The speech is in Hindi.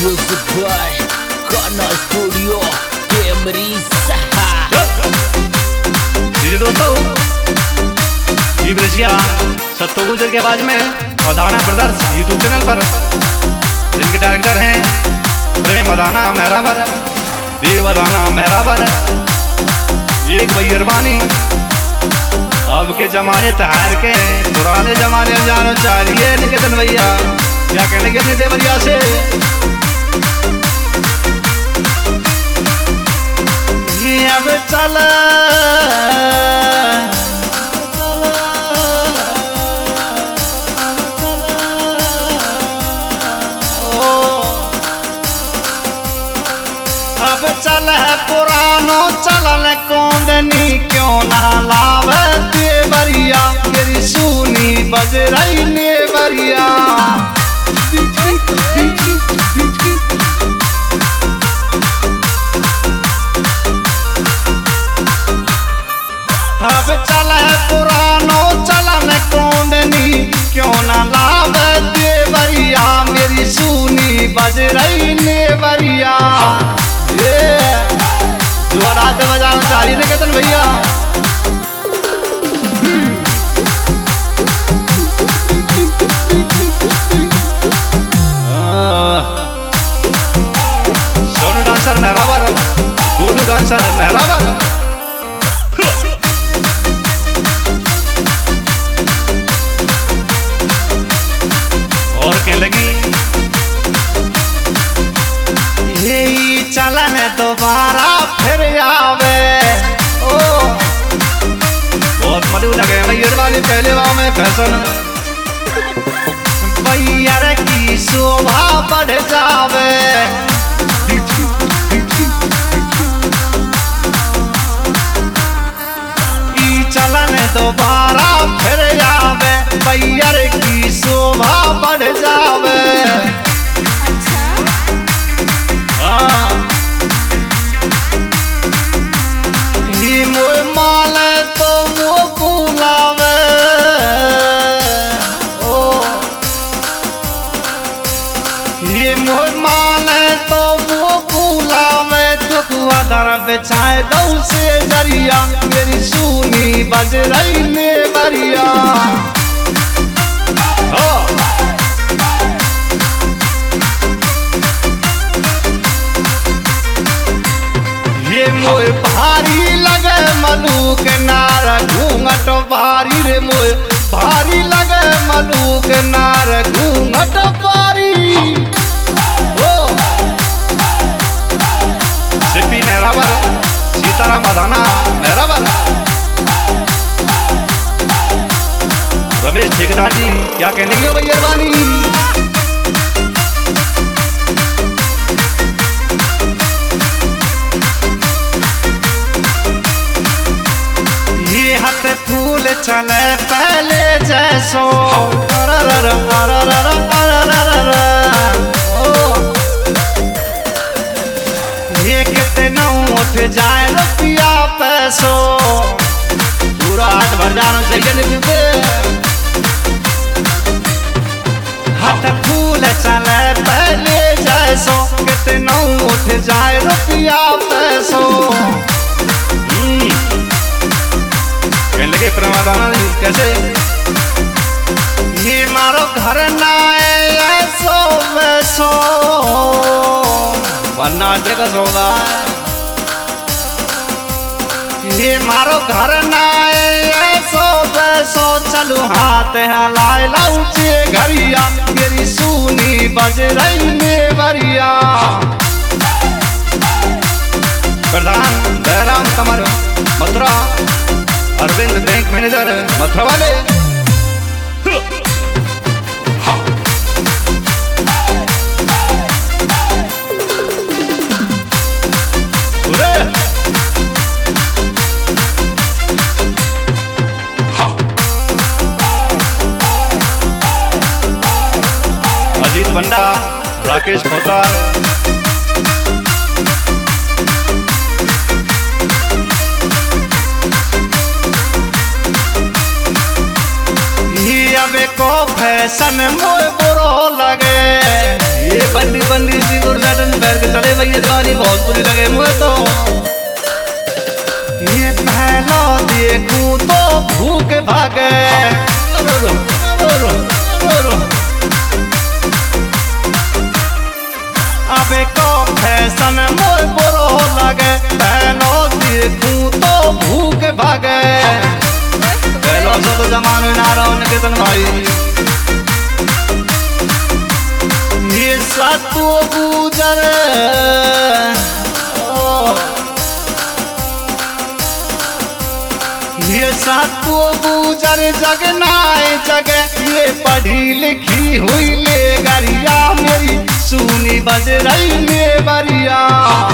Music by Kana Studio Camry Saha। जी दोस्तों, जी ब्रजिया सत्तो गुजर के आवाज में मदाना ब्रदर्स यूट्यूब चैनल पर जिनके डायरेक्टर हैं प्रेम मदाना मेहराबर, देव मदाना मेहराबर। एक भैरवानी अब के जमाने तहार के पुराने जमाने जानो चाहिए निकेतन भैया, क्या कहने के अपने देवरिया से। ये अब चला अब चल है पुरानो चलन कौंदनी क्यों ना लावे देवरिया, मेरी सुनी बज रही नेवरिया। अब चल है पुरानो चलन कौंदनी क्यों ना लावे देवरिया, मेरी सुनी बज रही नेवरिया। रात बजाना चाहिए निकेतन भैया। सोनू डांसर मेहराबर, गोलू डांसर मेहराबर। और क्या लगी यही चलन दोबारा फिर आवे। ओ बहुत मधु लगे भैया वाली पहले वाव में फैशन, भैया की शोभा बढ़ जावे। ई चलन दोबारा फिर आवे, भैया की शोभा बढ़ जावे। बिछाए दऊ से जरिया, मेरी सुनी बज रही नेवरिया। ये मोए भारी लगे मलूक नार घूंघट भारी रे, मोए भारी लगे मलूक नार घूंघट भारी। सिप्पी मेहराबर, सीताराम मदाना मेहराबर, रमेश ठेकेदार जी क्या कहने की भैया बानी। ये हाथ फूल चले पहले जैसो, उठ जाए रुपया पैसो, पूरा हाथ भर जाना चाहिए। हाथ फूल चले पहले जैसो, कितना उठ जाए रुपया पैसो। कहने लगे प्रमादाना कैसे ये मारो घर ना ऐसो वैसो, वरना जगह सोगा। ये मारो घर ना ऐसो वैसो, चलू हाथ हलाए लाउचे घरिया, मेरी सुनी बज रही नेवरिया। प्रधान जयराम कमर मथुरा, अरविंद बैंक मैनेजर मथुरा वाले। अजीत बंडा, राकेश खोतार, अब को फैशन मोए बुरो लगे, ये बंदी बंदी सी भैया दीवानी बहुत बुरी लगे मुझे तो। ये पहला देखूं तो भूख भागे, अबे को फैशन मोर बुरो लगे, पहलो देखूं तो भूख भागे। पहलो से तो जमाने ना रहो निकेतन भाई, ये सातु गुजर ये सातु गुजर जगनाए जगे, ये पढ़ी लिखी हुई ले गरिया मेरी सुनी बज रही ले बरिया।